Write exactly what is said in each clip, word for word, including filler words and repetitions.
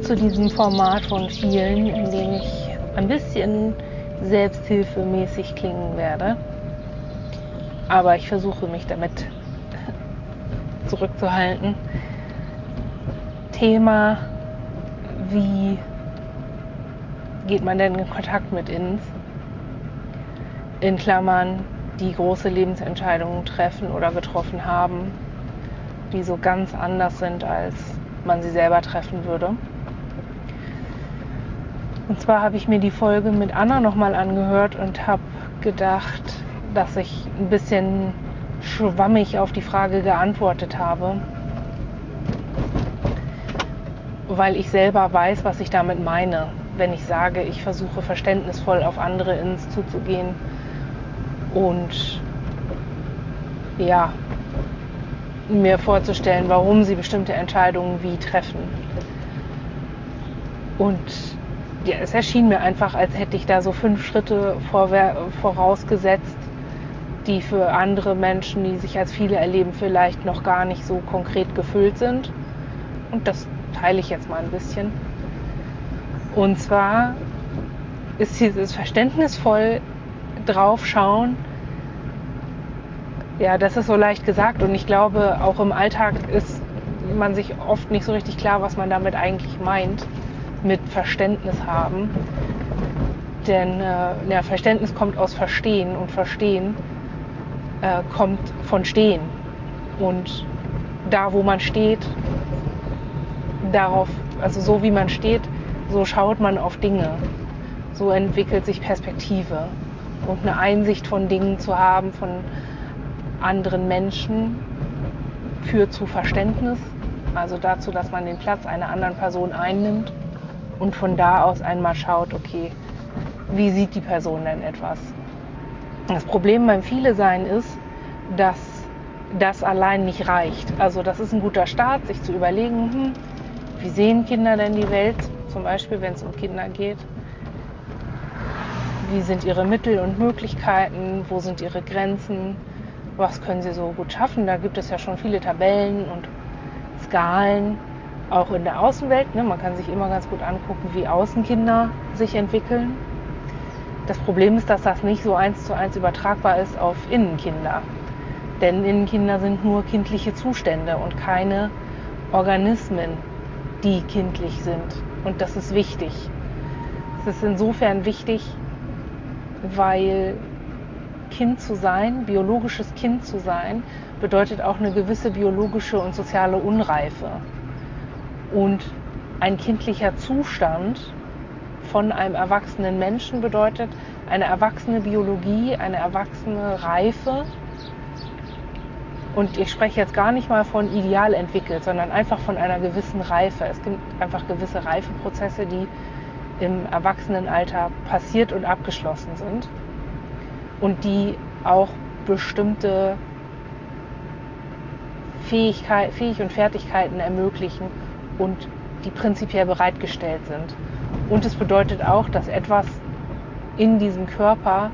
zu diesem Format von vielen, in dem ich ein bisschen selbsthilfemäßig klingen werde. Aber ich versuche mich damit zurückzuhalten. Thema, wie geht man denn in Kontakt mit Ins? In Klammern, die große Lebensentscheidungen treffen oder getroffen haben, die so ganz anders sind, als man sie selber treffen würde. Und zwar habe ich mir die Folge mit Anna nochmal angehört und habe gedacht, dass ich ein bisschen schwammig auf die Frage geantwortet habe, weil ich selber weiß, was ich damit meine, wenn ich sage, ich versuche verständnisvoll auf andere Ins zuzugehen und ja, mir vorzustellen, warum sie bestimmte Entscheidungen wie treffen. Und ja, es erschien mir einfach, als hätte ich da so fünf Schritte vorwer- vorausgesetzt, die für andere Menschen, die sich als viele erleben, vielleicht noch gar nicht so konkret gefüllt sind. Und das teile ich jetzt mal ein bisschen. Und zwar ist dieses verständnisvoll drauf schauen, ja, das ist so leicht gesagt und ich glaube, auch im Alltag ist man sich oft nicht so richtig klar, was man damit eigentlich meint, mit Verständnis haben. Denn äh, ja, Verständnis kommt aus Verstehen und Verstehen äh, kommt von Stehen. Und da, wo man steht, darauf, also so wie man steht, so schaut man auf Dinge. So entwickelt sich Perspektive. Und eine Einsicht von Dingen zu haben, von anderen Menschen, führt zu Verständnis, also dazu, dass man den Platz einer anderen Person einnimmt und von da aus einmal schaut, okay, wie sieht die Person denn etwas? Das Problem beim Viele-Sein ist, dass das allein nicht reicht. Also das ist ein guter Start, sich zu überlegen, hm, wie sehen Kinder denn die Welt, zum Beispiel wenn es um Kinder geht. Wie sind ihre Mittel und Möglichkeiten, wo sind ihre Grenzen, was können sie so gut schaffen. Da gibt es ja schon viele Tabellen und Skalen, auch in der Außenwelt. Ne? Man kann sich immer ganz gut angucken, wie Außenkinder sich entwickeln. Das Problem ist, dass das nicht so eins zu eins übertragbar ist auf Innenkinder. Denn Innenkinder sind nur kindliche Zustände und keine Organismen, die kindlich sind. Und das ist wichtig. Es ist insofern wichtig, weil Kind zu sein, biologisches Kind zu sein, bedeutet auch eine gewisse biologische und soziale Unreife. Und ein kindlicher Zustand von einem erwachsenen Menschen bedeutet eine erwachsene Biologie, eine erwachsene Reife. Und ich spreche jetzt gar nicht mal von ideal entwickelt, sondern einfach von einer gewissen Reife. Es gibt einfach gewisse Reifeprozesse, die im Erwachsenenalter passiert und abgeschlossen sind und die auch bestimmte Fähigkeit, Fähig- und Fertigkeiten ermöglichen und die prinzipiell bereitgestellt sind. Und es bedeutet auch, dass etwas in diesem Körper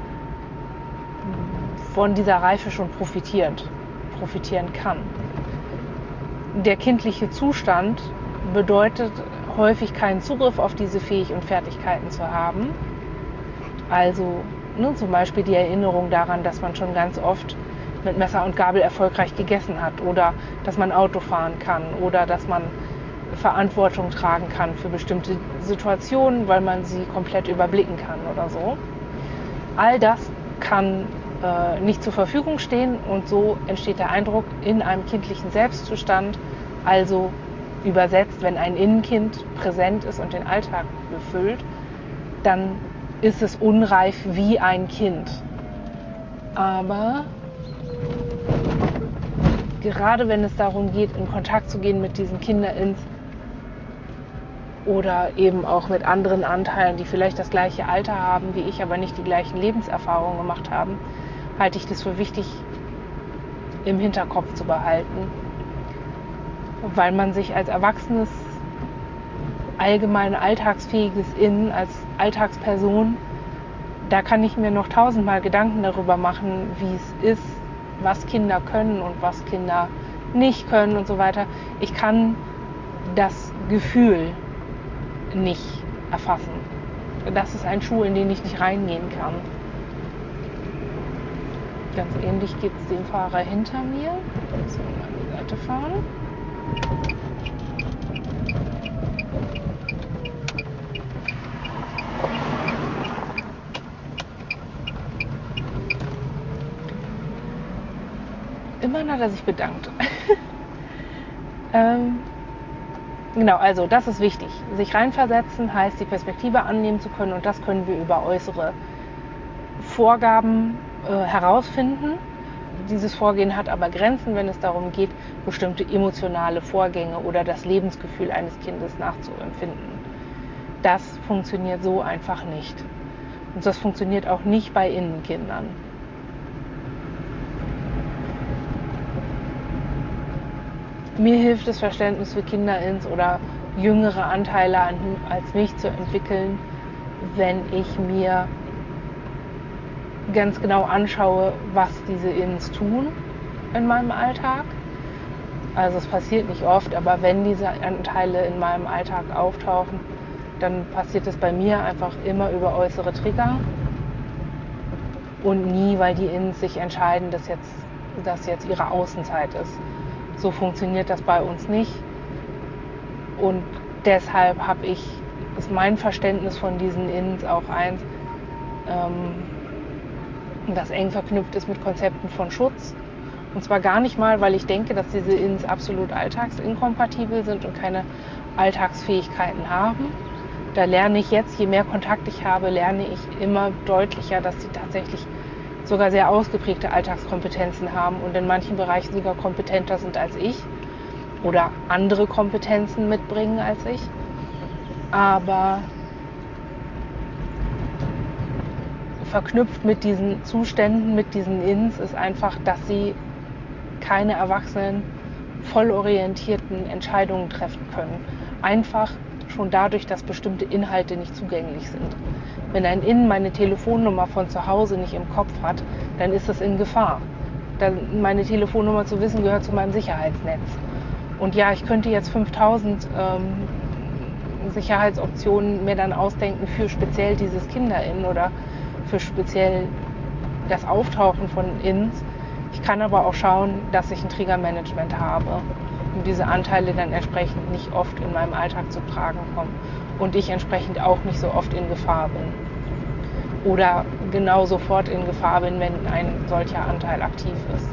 von dieser Reife schon profitiert, profitieren kann. Der kindliche Zustand bedeutet häufig keinen Zugriff auf diese Fähig- und Fertigkeiten zu haben. Also ne, zum Beispiel die Erinnerung daran, dass man schon ganz oft mit Messer und Gabel erfolgreich gegessen hat oder dass man Auto fahren kann oder dass man Verantwortung tragen kann für bestimmte Situationen, weil man sie komplett überblicken kann oder so. All das kann äh, nicht zur Verfügung stehen und so entsteht der Eindruck in einem kindlichen Selbstzustand, also übersetzt, wenn ein Innenkind präsent ist und den Alltag befüllt, dann ist es unreif wie ein Kind. Aber gerade wenn es darum geht, in Kontakt zu gehen mit diesen Kinderins oder eben auch mit anderen Anteilen, die vielleicht das gleiche Alter haben wie ich, aber nicht die gleichen Lebenserfahrungen gemacht haben, halte ich das für wichtig, im Hinterkopf zu behalten, weil man sich als erwachsenes, allgemein alltagsfähiges Innen, als Alltagsperson, da kann ich mir noch tausendmal Gedanken darüber machen, wie es ist, was Kinder können und was Kinder nicht können und so weiter. Ich kann das Gefühl nicht erfassen. Das ist ein Schuh, in den ich nicht reingehen kann. Ganz ähnlich geht es dem Fahrer hinter mir. So, mal an die Seite fahren. Immerhin hat er sich bedankt. ähm, genau, also das ist wichtig. Sich reinversetzen heißt, die Perspektive annehmen zu können, und das können wir über äußere Vorgaben äh, herausfinden. Dieses Vorgehen hat aber Grenzen, wenn es darum geht, bestimmte emotionale Vorgänge oder das Lebensgefühl eines Kindes nachzuempfinden. Das funktioniert so einfach nicht. Und das funktioniert auch nicht bei Innenkindern. Mir hilft das Verständnis für Kinder-Ins oder jüngere Anteile an, als mich zu entwickeln, wenn ich mir ganz genau anschaue, was diese Ins tun in meinem Alltag. Also es passiert nicht oft, aber wenn diese Anteile in meinem Alltag auftauchen, dann passiert es bei mir einfach immer über äußere Trigger und nie, weil die Ins sich entscheiden, dass jetzt, dass jetzt ihre Außenzeit ist. So funktioniert das bei uns nicht, und deshalb habe ich, ist mein Verständnis von diesen Ins auch eins, ähm, das eng verknüpft ist mit Konzepten von Schutz. Und zwar gar nicht mal, weil ich denke, dass diese Ins absolut alltagsinkompatibel sind und keine Alltagsfähigkeiten haben. Da lerne ich jetzt, je mehr Kontakt ich habe, lerne ich immer deutlicher, dass sie tatsächlich sogar sehr ausgeprägte Alltagskompetenzen haben und in manchen Bereichen sogar kompetenter sind als ich oder andere Kompetenzen mitbringen als ich. Aber verknüpft mit diesen Zuständen, mit diesen Ins ist einfach, dass sie keine erwachsenen, vollorientierten Entscheidungen treffen können. Einfach schon dadurch, dass bestimmte Inhalte nicht zugänglich sind. Wenn ein In meine Telefonnummer von zu Hause nicht im Kopf hat, dann ist das in Gefahr. Dann meine Telefonnummer zu wissen, gehört zu meinem Sicherheitsnetz. Und ja, ich könnte jetzt fünftausend ähm, Sicherheitsoptionen mir dann ausdenken für speziell dieses Kinder-In oder für speziell das Auftauchen von Ins. Ich kann aber auch schauen, dass ich ein Triggermanagement habe, um diese Anteile dann entsprechend nicht oft in meinem Alltag zu tragen kommen und ich entsprechend auch nicht so oft in Gefahr bin oder genau sofort in Gefahr bin, wenn ein solcher Anteil aktiv ist.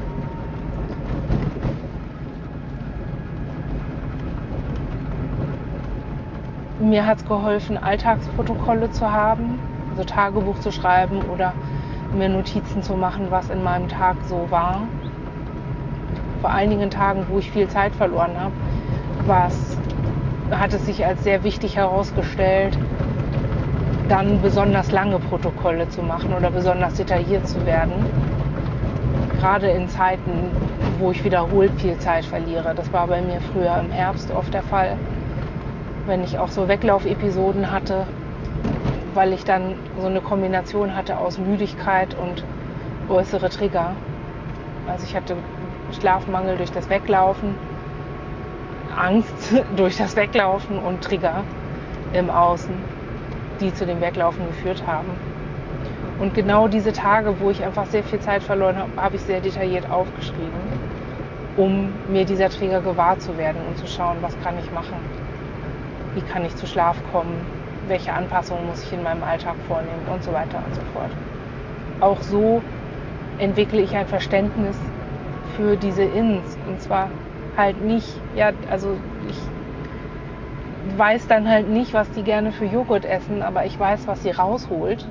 Mir hat es geholfen, Alltagsprotokolle zu haben, also Tagebuch zu schreiben oder mir Notizen zu machen, was in meinem Tag so war. Vor einigen Tagen, wo ich viel Zeit verloren habe, was hat es sich als sehr wichtig herausgestellt, dann besonders lange Protokolle zu machen oder besonders detailliert zu werden. Gerade in Zeiten, wo ich wiederholt viel Zeit verliere. Das war bei mir früher im Herbst oft der Fall, wenn ich auch so Weglaufepisoden hatte, weil ich dann so eine Kombination hatte aus Müdigkeit und äußere Trigger. Also ich hatte Schlafmangel durch das Weglaufen, Angst durch das Weglaufen und Trigger im Außen, die zu dem Weglaufen geführt haben. Und genau diese Tage, wo ich einfach sehr viel Zeit verloren habe, habe ich sehr detailliert aufgeschrieben, um mir dieser Trigger gewahr zu werden und zu schauen, was kann ich machen, wie kann ich zu Schlaf kommen, welche Anpassungen muss ich in meinem Alltag vornehmen und so weiter und so fort. Auch so entwickle ich ein Verständnis für diese Ins, und zwar halt nicht, ja, also ich weiß dann halt nicht, was die gerne für Joghurt essen, aber ich weiß, was sie rausholt.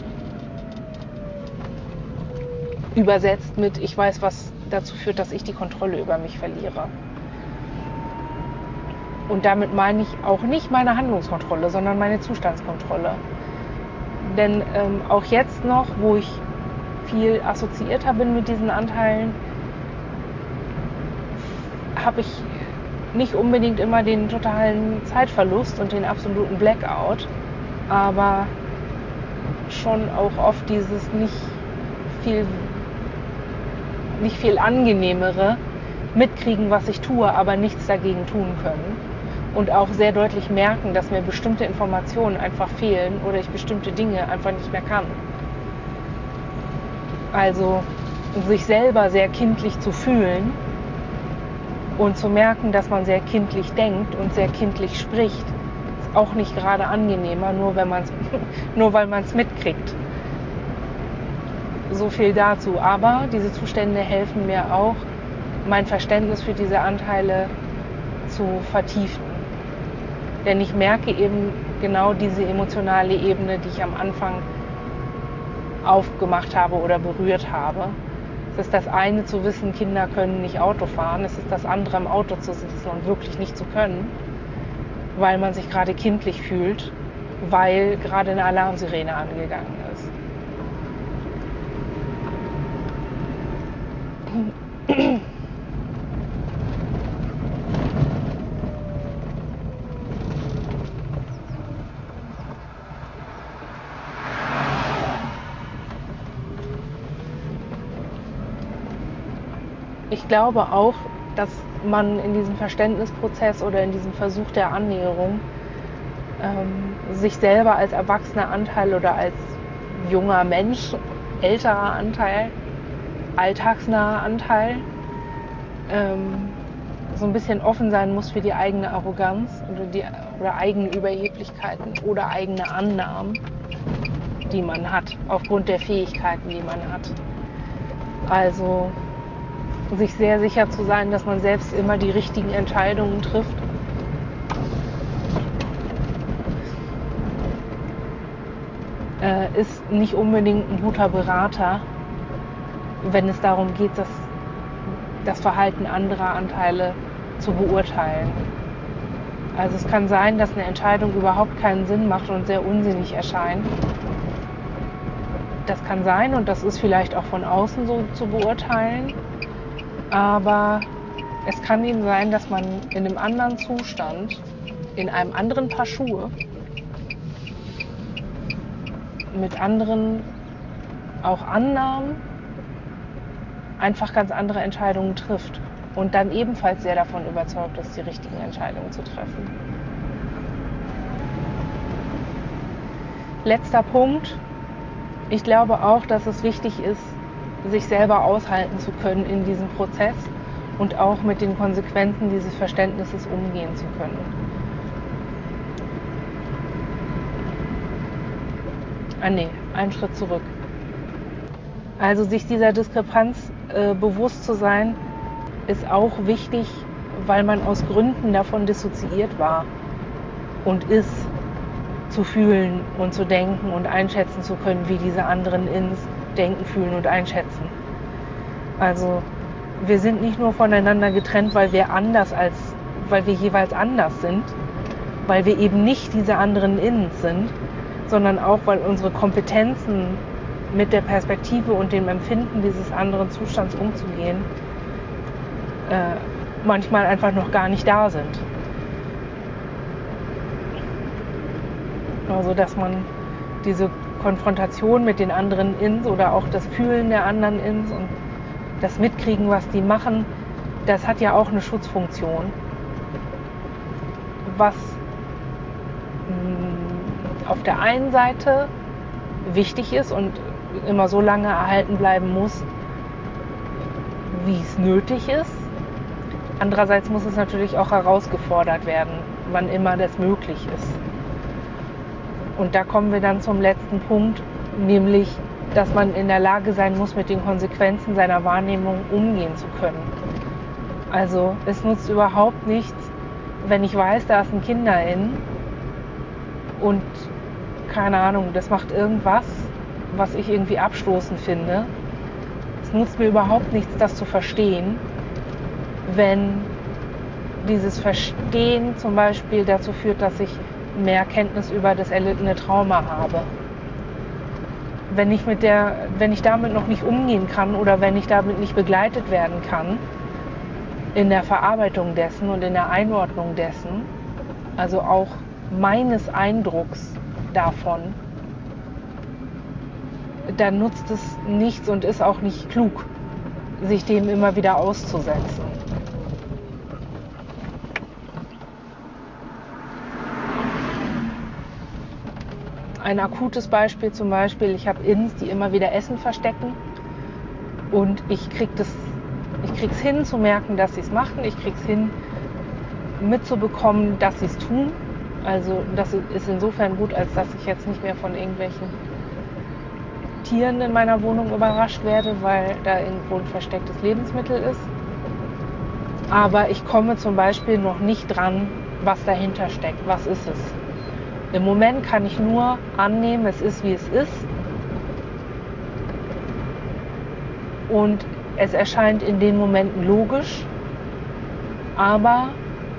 Übersetzt mit, ich weiß, was dazu führt, dass ich die Kontrolle über mich verliere. Und damit meine ich auch nicht meine Handlungskontrolle, sondern meine Zustandskontrolle. Denn ähm, auch jetzt noch, wo ich viel assoziierter bin mit diesen Anteilen, habe ich nicht unbedingt immer den totalen Zeitverlust und den absoluten Blackout, aber schon auch oft dieses nicht viel, nicht viel angenehmere mitkriegen, was ich tue, aber nichts dagegen tun können. und auch sehr deutlich merken, dass mir bestimmte Informationen einfach fehlen oder ich bestimmte Dinge einfach nicht mehr kann. Also sich selber sehr kindlich zu fühlen und zu merken, dass man sehr kindlich denkt und sehr kindlich spricht, ist auch nicht gerade angenehmer, nur, wenn man's, nur weil man es mitkriegt. So viel dazu. Aber diese Zustände helfen mir auch, mein Verständnis für diese Anteile zu vertiefen. Denn ich merke eben genau diese emotionale Ebene, die ich am Anfang aufgemacht habe oder berührt habe. Es ist das eine zu wissen, Kinder können nicht Auto fahren. Es ist das andere, im Auto zu sitzen und wirklich nicht zu können, weil man sich gerade kindlich fühlt, weil gerade eine Alarmsirene angegangen ist. Ich glaube auch, dass man in diesem Verständnisprozess oder in diesem Versuch der Annäherung ähm, sich selber als erwachsener Anteil oder als junger Mensch, älterer Anteil, alltagsnaher Anteil ähm, so ein bisschen offen sein muss für die eigene Arroganz oder, die, oder eigene Überheblichkeiten oder eigene Annahmen, die man hat, aufgrund der Fähigkeiten, die man hat. Also sich sehr sicher zu sein, dass man selbst immer die richtigen Entscheidungen trifft. Äh, ist nicht unbedingt ein guter Berater, wenn es darum geht, das, das Verhalten anderer Anteile zu beurteilen. Also es kann sein, dass eine Entscheidung überhaupt keinen Sinn macht und sehr unsinnig erscheint. Das kann sein und das ist vielleicht auch von außen so zu beurteilen. Aber es kann eben sein, dass man in einem anderen Zustand, in einem anderen Paar Schuhe, mit anderen auch Annahmen, einfach ganz andere Entscheidungen trifft und dann ebenfalls sehr davon überzeugt ist, die richtigen Entscheidungen zu treffen. Letzter Punkt. Ich glaube auch, dass es wichtig ist, sich selber aushalten zu können in diesem Prozess und auch mit den Konsequenzen dieses Verständnisses umgehen zu können. Ah nee, einen Schritt zurück. Also sich dieser Diskrepanz äh, bewusst zu sein, ist auch wichtig, weil man aus Gründen davon dissoziiert war und ist, zu fühlen und zu denken und einschätzen zu können, wie diese anderen ins Denken, Fühlen und Einschätzen. Also wir sind nicht nur voneinander getrennt, weil wir anders als, weil wir jeweils anders sind, weil wir eben nicht diese anderen Innens sind, sondern auch, weil unsere Kompetenzen mit der Perspektive und dem Empfinden dieses anderen Zustands umzugehen, äh, manchmal einfach noch gar nicht da sind. Also dass man diese Konfrontation mit den anderen Ins oder auch das Fühlen der anderen Ins und das Mitkriegen, was die machen, das hat ja auch eine Schutzfunktion, was mh, auf der einen Seite wichtig ist und immer so lange erhalten bleiben muss, wie es nötig ist. Andererseits muss es natürlich auch herausgefordert werden, wann immer das möglich ist. Und da kommen wir dann zum letzten Punkt, nämlich, dass man in der Lage sein muss, mit den Konsequenzen seiner Wahrnehmung umgehen zu können. Also es nutzt überhaupt nichts, wenn ich weiß, da ist ein Kinderinnen und keine Ahnung, das macht irgendwas, was ich irgendwie abstoßend finde. Es nutzt mir überhaupt nichts, das zu verstehen, wenn dieses Verstehen zum Beispiel dazu führt, dass ich mehr Kenntnis über das erlittene Trauma habe. Wenn ich mit der, wenn ich damit noch nicht umgehen kann oder wenn ich damit nicht begleitet werden kann in der Verarbeitung dessen und in der Einordnung dessen, also auch meines Eindrucks davon, dann nutzt es nichts und ist auch nicht klug, sich dem immer wieder auszusetzen. ein akutes Beispiel zum Beispiel, ich habe Ins, die immer wieder Essen verstecken und ich krieg das, ich krieg's hin zu merken, dass sie es machen, ich krieg's hin mitzubekommen, dass sie es tun. Also das ist insofern gut, als dass ich jetzt nicht mehr von irgendwelchen Tieren in meiner Wohnung überrascht werde, weil da irgendwo ein verstecktes Lebensmittel ist. Aber ich komme zum Beispiel noch nicht dran, was dahinter steckt. Was ist es? Im Moment kann ich nur annehmen, es ist, wie es ist. Und es erscheint in den Momenten logisch, aber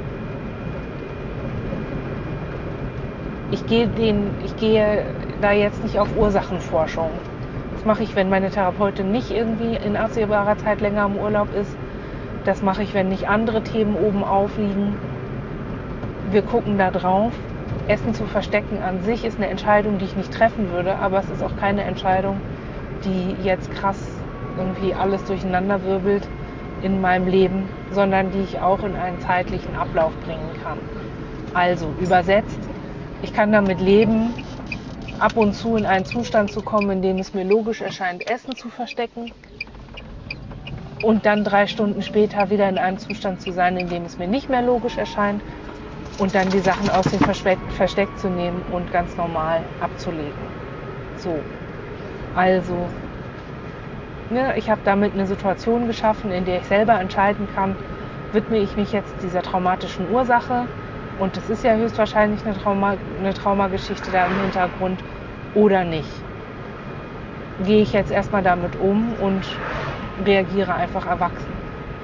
ich gehe, den, ich gehe da jetzt nicht auf Ursachenforschung. Das mache ich, wenn meine Therapeutin nicht irgendwie in absehbarer Zeit länger im Urlaub ist. Das mache ich, wenn nicht andere Themen oben aufliegen. Wir gucken da drauf. Essen zu verstecken an sich ist eine Entscheidung, die ich nicht treffen würde, aber es ist auch keine Entscheidung, die jetzt krass irgendwie alles durcheinander wirbelt in meinem Leben, sondern die ich auch in einen zeitlichen Ablauf bringen kann. Also übersetzt, ich kann damit leben, ab und zu in einen Zustand zu kommen, in dem es mir logisch erscheint, Essen zu verstecken und dann drei Stunden später wieder in einem Zustand zu sein, in dem es mir nicht mehr logisch erscheint und dann die Sachen aus dem Versteck, Versteck zu nehmen und ganz normal abzulegen. So, also, ne, ich habe damit eine Situation geschaffen, in der ich selber entscheiden kann, widme ich mich jetzt dieser traumatischen Ursache, und es ist ja höchstwahrscheinlich eine, Trauma, eine Traumageschichte da im Hintergrund, oder nicht. Gehe ich jetzt erstmal damit um und reagiere einfach erwachsen.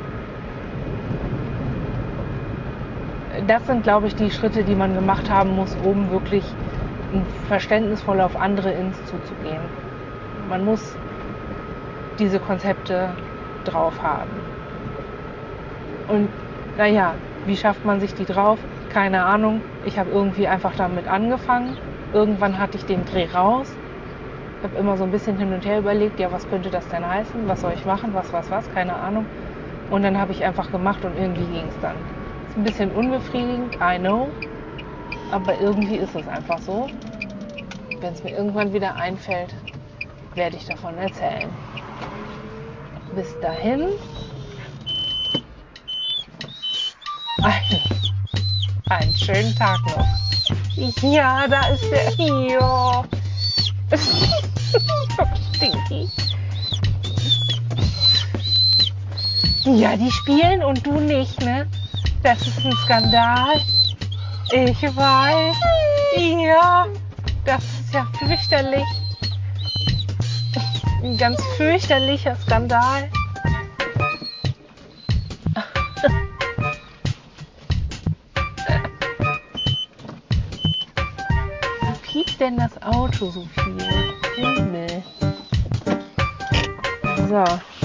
Das sind, glaube ich, die Schritte, die man gemacht haben muss, um wirklich verständnisvoll auf andere Ins zuzugehen. Man muss diese Konzepte drauf haben. Und naja, wie schafft man sich die drauf? Keine Ahnung. Ich habe irgendwie einfach damit angefangen. Irgendwann hatte ich den Dreh raus. Ich habe immer so ein bisschen hin und her überlegt, ja, was könnte das denn heißen? Was soll ich machen? Was, was, was? Keine Ahnung. Und dann habe ich einfach gemacht und irgendwie ging es dann. Ist ein bisschen unbefriedigend, I know. Aber irgendwie ist es einfach so. Wenn es mir irgendwann wieder einfällt, werde ich davon erzählen. Bis dahin. Einen, einen schönen Tag noch. Ja, da ist der. Ja. Stinky. Ja, die spielen und du nicht, ne? Das ist ein Skandal. Ich weiß. Ja, das ist ja fürchterlich. Ein ganz fürchterlicher Skandal. Wie piept denn das Auto so viel? Himmel. So.